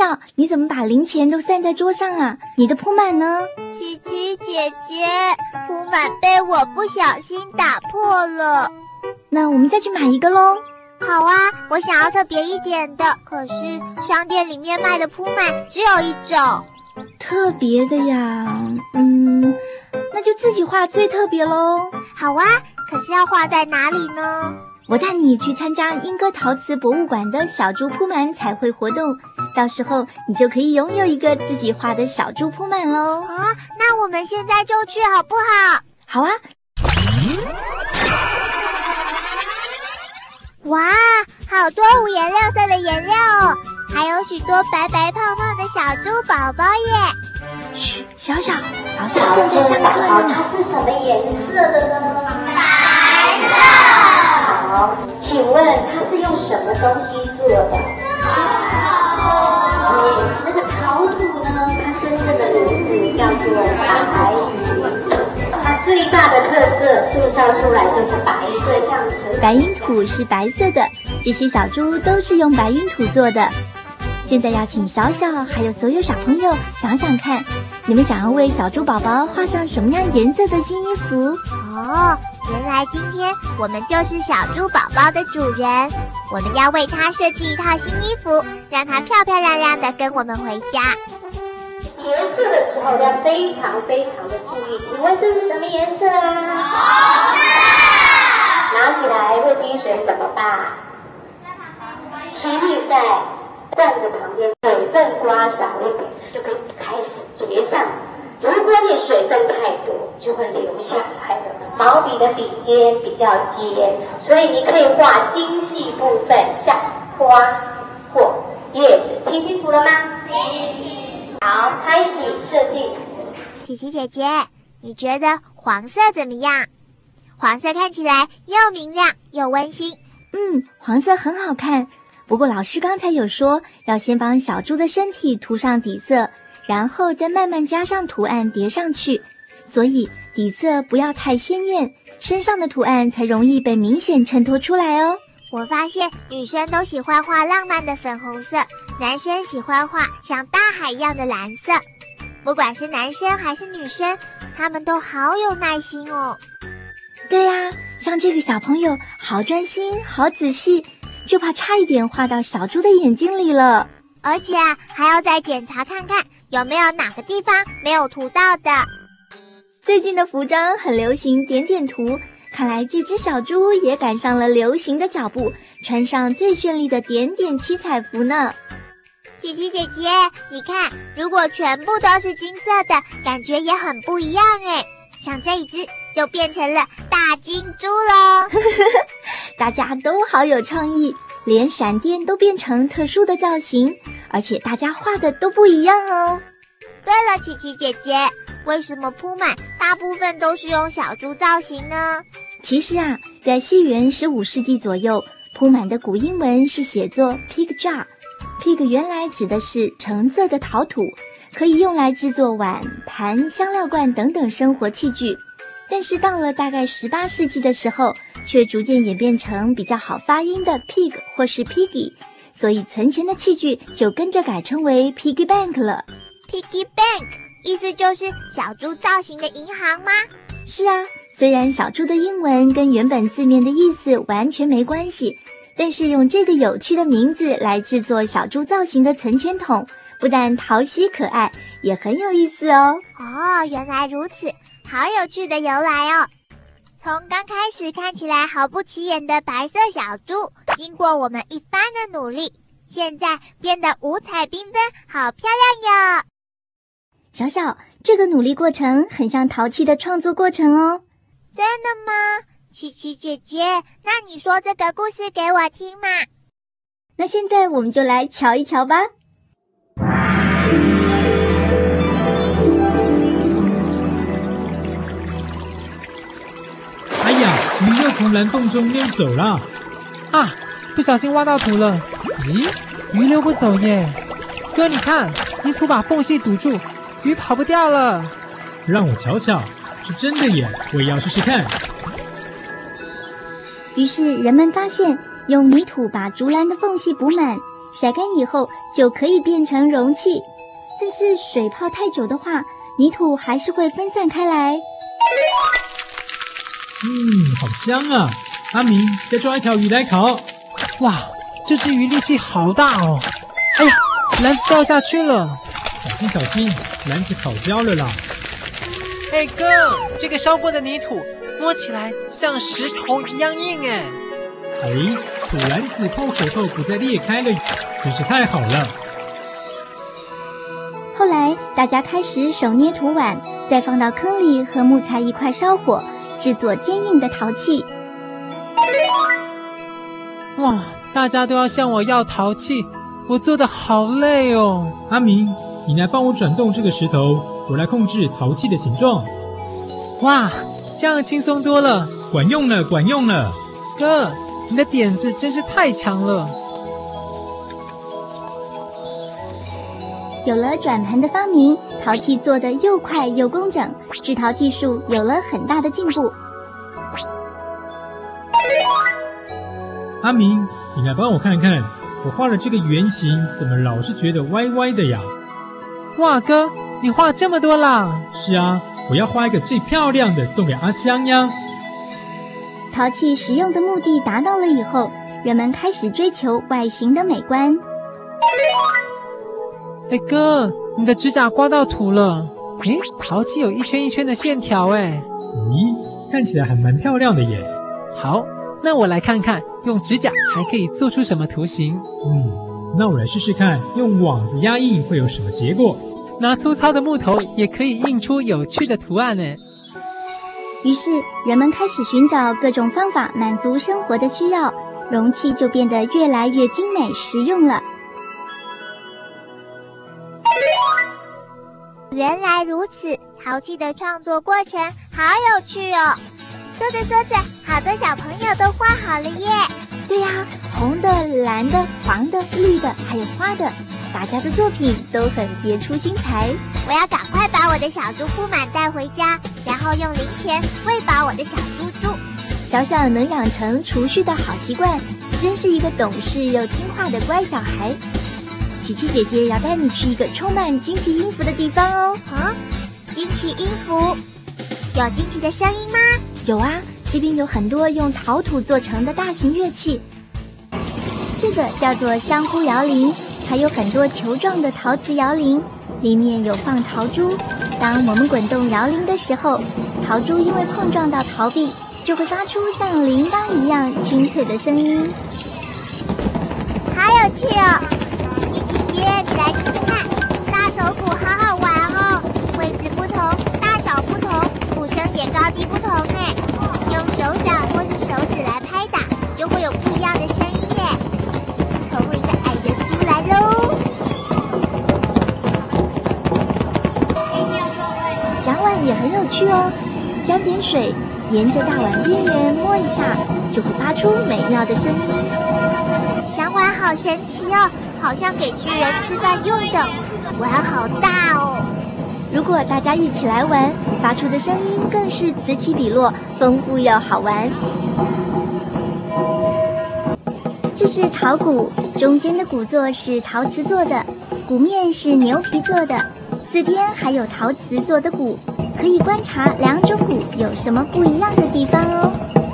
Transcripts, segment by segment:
小，你怎么把零钱都散在桌上啊？你的铺满呢？ 琪琪姐姐，铺满被我不小心打破了。 那我们再去买一个咯。 好啊，我想要特别一点的，可是商店里面卖的铺满只有一种。 特别的呀，那就自己画最特别咯。 好啊，可是要画在哪里呢？ 我带你去参加莺歌陶瓷博物馆的小猪铺满彩绘活动，到时候你就可以拥有一个自己画的小猪铺满咯。 啊，那我们现在就去好不好？ 好啊。 哇，好多五颜六色的颜料哦，还有许多白白胖胖的小猪宝宝耶。 嘘，小小，老师正在上课呢。 它是什么颜色的呢？ 白色。 好，请问它是用什么东西做的？这个陶土呢，它真正的名字叫做白云。它最大的特色，树上出来就是白色，像瓷。 白云土是白色的，这些小猪都是用白云土做的。现在要请小小还有所有小朋友想想看，你们想要为小猪宝宝画上什么样颜色的新衣服？ 哦，原来今天我们就是小猪宝宝的主人，我们要为他设计一套新衣服，让他漂漂亮亮的跟我们回家。 颜色的时候要非常非常的注意，请问这是什么颜色啊？ 红色。 拿起来会滴水怎么办？请你在罐子旁边水分刮少一点，就可以开始结上。如果你水分太多，就会流下来了。毛笔的笔尖比较尖，所以你可以画精细部分，像花或叶子。听清楚了吗？好，开始设计。 琪琪姐姐，你觉得黄色怎么样？黄色看起来又明亮又温馨。 黄色很好看。不过老师刚才有说，要先帮小猪的身体涂上底色，然后再慢慢加上图案叠上去。所以底色不要太鲜艳，身上的图案才容易被明显衬托出来哦。 我发现女生都喜欢画浪漫的粉红色，男生喜欢画像大海一样的蓝色。不管是男生还是女生，他们都好有耐心哦。 对呀，像这个小朋友好专心好仔细，就怕差一点画到小猪的眼睛里了。 而且还要再检查看看有没有哪个地方没有涂到的。 最近的服装很流行点点图，看来这只小猪也赶上了流行的脚步，穿上最绚丽的点点七彩服呢。 琪琪姐姐，你看，如果全部都是金色的，感觉也很不一样诶。像这一只就变成了大金猪咯。 大家都好有创意，连闪电都变成特殊的造型，而且大家画的都不一样哦。 对了，琪琪姐姐，为什么铺满大部分都是用小猪造型呢？ 其实啊，在西元15世纪左右，铺满的古英文是写作 pig jar。pig 原来指的是橙色的陶土，可以用来制作碗、盘、香料罐等等生活器具。但是到了大概18世纪的时候，却逐渐演变成比较好发音的 pig 或是 piggy， 所以存钱的器具就跟着改称为 piggy bank 了。 Piggy bank 意思就是小猪造型的银行吗？ 是啊，虽然小猪的英文跟原本字面的意思完全没关系，但是用这个有趣的名字来制作小猪造型的存钱筒，不但讨喜可爱，也很有意思哦。 哦，原来如此，好有趣的由来哦。从刚开始看起来毫不起眼的白色小猪，经过我们一番的努力，现在变得五彩缤纷，好漂亮哟。 小小，这个努力过程很像陶器的创作过程哦。 真的吗？琪琪姐姐，那你说这个故事给我听嘛？ 那现在我们就来瞧一瞧吧。 哎呀，鱼又从蓝洞中溜走了。 啊，不小心挖到土了。咦，鱼溜不走耶。哥，你看，泥土把缝隙堵住，鱼跑不掉了。 让我瞧瞧，是真的耶，我也要试试看。于是人们发现，用泥土把竹篮的缝隙补满， 晒干以后就可以变成容器。但是水泡太久的话，泥土还是会分散开来。 好香啊！阿明，再抓一条鱼来烤。 哇，这只鱼力气好大哦！哎呀，篮子掉下去了。 小心小心，篮子烤焦了啦！ 哎哥，这个烧过的泥土摸起来像石头一样硬哎。 土篮子泡水后不再裂开了，真是太好了。 后来大家开始手捏土碗，再放到坑里和木材一块烧火，制作坚硬的陶器。 哇，大家都要向我要陶器，我做得好累哦。 阿明，你来帮我转动这个石头，我来控制陶器的形状。 哇，这样轻松多了。 管用了，管用了。 哥，你的点子真是太强了。 有了转盘的发明，陶器做得又快又工整，制陶技术有了很大的进步。 阿明，你来帮我看看，我画的这个圆形怎么老是觉得歪歪的呀？ 哇哥，你画这么多啦？ 是啊，我要画一个最漂亮的送给阿香呀。 陶器实用的目的达到了以后，人们开始追求外形的美观。 哎哥，你的指甲刮到土了。诶，陶器有一圈一圈的线条哎。 咦，看起来还蛮漂亮的耶。 好，那我来看看用指甲还可以做出什么图形。 那我来试试看，用网子压印会有什么结果。 拿粗糙的木头也可以印出有趣的图案呢。 于是人们开始寻找各种方法满足生活的需要，容器就变得越来越精美实用了。 原来如此，陶器的创作过程好有趣哦。说着说着，好多小朋友都画好了耶。 对呀，红的、蓝的、黄的、绿的，还有花的，大家的作品都很别出心裁。 我要赶快把我的小猪铺满带回家，然后用零钱喂饱我的小猪猪。 小小能养成储蓄的好习惯，真是一个懂事又听话的乖小孩。琪琪姐姐要带你去一个充满惊奇音符的地方哦。 惊奇音符，有惊奇的声音吗？ 有啊，这边有很多用陶土做成的大型乐器，这个叫做香菇摇铃，还有很多球状的陶瓷摇铃，里面有放陶珠。当我们滚动摇铃的时候，陶珠因为碰撞到陶壁，就会发出像铃铛一样清脆的声音。 好有趣哦！琪琪姐姐，你来看看，大手鼓好好玩哦，位置不同，大小不同，鼓声也高低不同哎。用手掌或是手指来拍打，就会有不一样的声音耶。聪明的矮人猪来喽！ 响碗也很有趣哦，沾点水，沿着大碗边缘摸一下，就会发出美妙的声音。 响碗好神奇哦，好像给巨人吃饭用的，碗好大哦。 如果大家一起来玩，发出的声音更是此起彼落，丰富又好玩。这是陶鼓，中间的鼓座是陶瓷做的，鼓面是牛皮做的，四边还有陶瓷做的鼓，可以观察两种鼓有什么不一样的地方哦。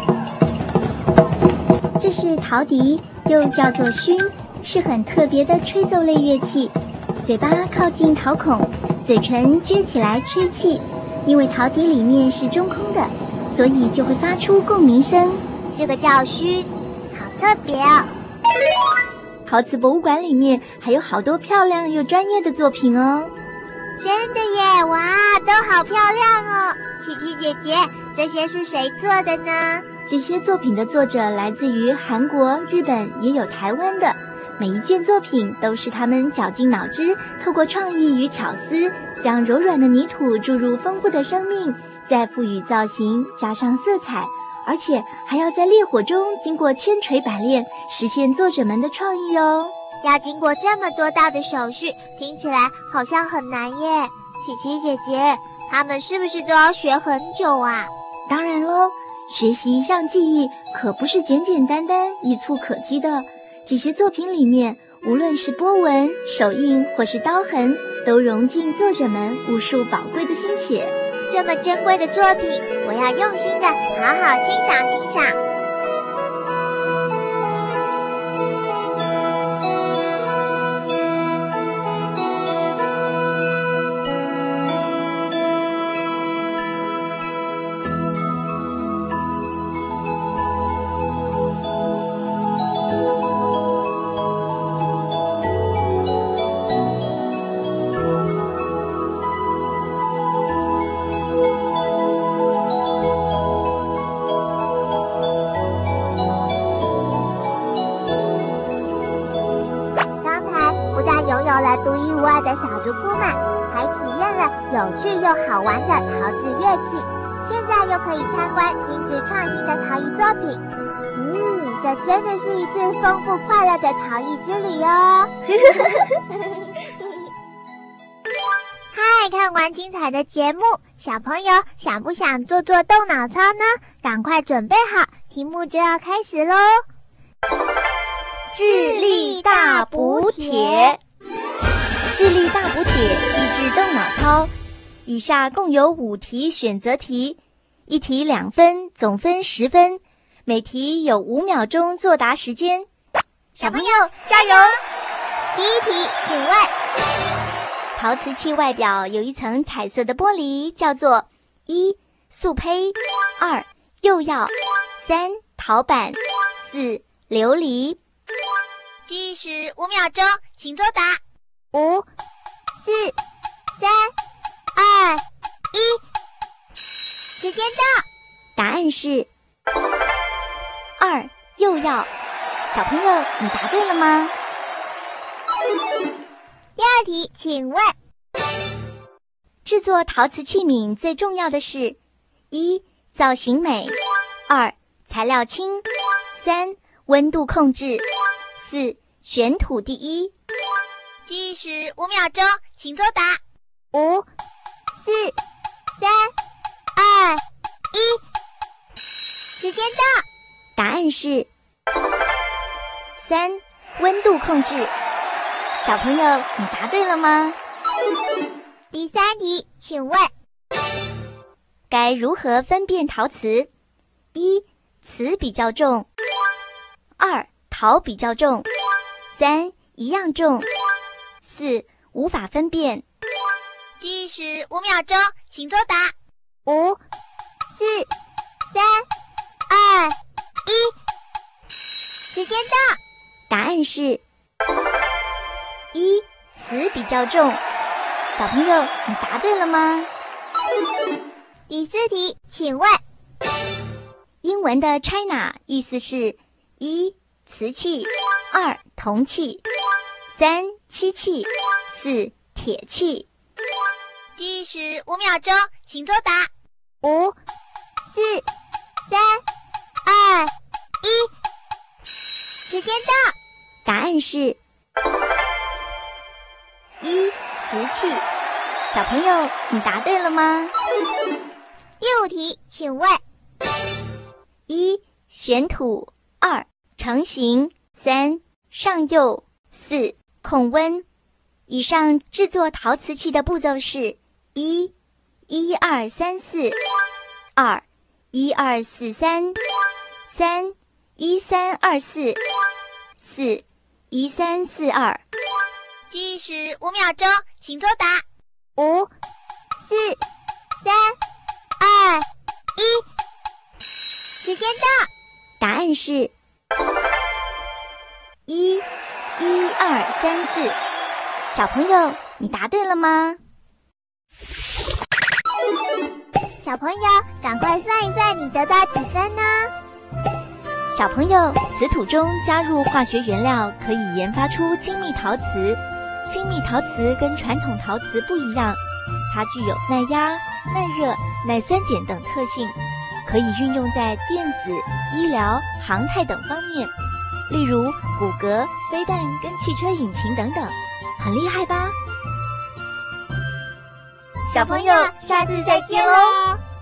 这是陶笛，又叫做埙，是很特别的吹奏类乐器，嘴巴靠近陶孔，嘴唇撅起来吹气，因为陶笛里面是中空的，所以就会发出共鸣声。 这个叫埙，好特别哦。 陶瓷博物馆里面还有好多漂亮又专业的作品哦。 真的耶，哇，都好漂亮哦。琪琪姐姐，这些是谁做的呢？ 这些作品的作者来自于韩国、日本，也有台湾的。每一件作品都是他们绞尽脑汁，透过创意与巧思，将柔软的泥土注入丰富的生命，再赋予造型，加上色彩，而且还要在烈火中经过千锤百炼，实现作者们的创意哦。 要经过这么多道的手续，听起来好像很难耶。琪琪姐姐，他们是不是都要学很久啊？ 当然咯，学习一项技艺可不是简简单单一蹴可及的。这些作品里面， 无论是波纹、手印或是刀痕，都融进作者们无数宝贵的心血。 这么珍贵的作品，我要用心的好好欣赏欣赏。独一无二的小竹铺们，还体验了有趣又好玩的陶制乐器，现在又可以参观精致创新的陶艺作品。这真的是一次丰富快乐的陶艺之旅哦！嗨，看完精彩的节目，小朋友想不想做动脑操呢？赶快准备好，题目就要开始咯！ 智力大补帖。智力大补帖益智动脑操，以下共有5题选择题，1题2分，总分10分，每题有5秒钟作答时间。小朋友加油！ 第一题，请问， 陶瓷器外表有一层彩色的玻璃，叫做1. 素胚， 2. 釉药， 3. 陶板， 4. 琉璃。 计时5秒钟，请作答。5、4、3、2、1，时间到。 答案是2，釉药。小朋友，你答对了吗？ 第二题，请问， 制作陶瓷器皿最重要的是1. 造型美， 2. 材料轻， 3. 温度控制， 4. 选土第一。 计时5秒钟，请作答。5、4、3、2、1，时间到。 答案是3，温度控制。小朋友，你答对了吗？ 第三题，请问， 该如何分辨陶瓷？1. 瓷比较重， 2. 陶比较重， 3. 一样重， 4. 无法分辨。 计时5秒钟，请作答。5、4、3、2、1，时间到。 答案是1，瓷比较重。小朋友，你答对了吗？ 第四题，请问， 英文的 China 意思是1. 瓷器， 2. 铜器， 3. 漆器， 4. 铁器。 计时5秒钟，请作答。5、4、3、2、1，时间到。 答案是1，瓷器。小朋友，你答对了吗？ 第五题，请问 1. 选土， 2. 成型， 3. 上釉， 4. 控温。以上制作陶瓷器的步骤是1. 1、2、3、4 2. 1、2、4、3 3. 1、3、2、4 4. 1、3、4、2。 计时5秒钟，请作答。5、4、3、2、1，时间到。 答案是1、1、2、3、4。小朋友，你答对了吗？ 小朋友，赶快算一算你得到几分呢？ 小朋友，瓷土中加入化学原料，可以研发出精密陶瓷。精密陶瓷跟传统陶瓷不一样，它具有耐压、耐热、耐酸碱等特性，可以运用在电子、医疗、航太等方面，例如骨骼、飞弹跟汽车引擎等等，很厉害吧？小朋友，下次再见喽！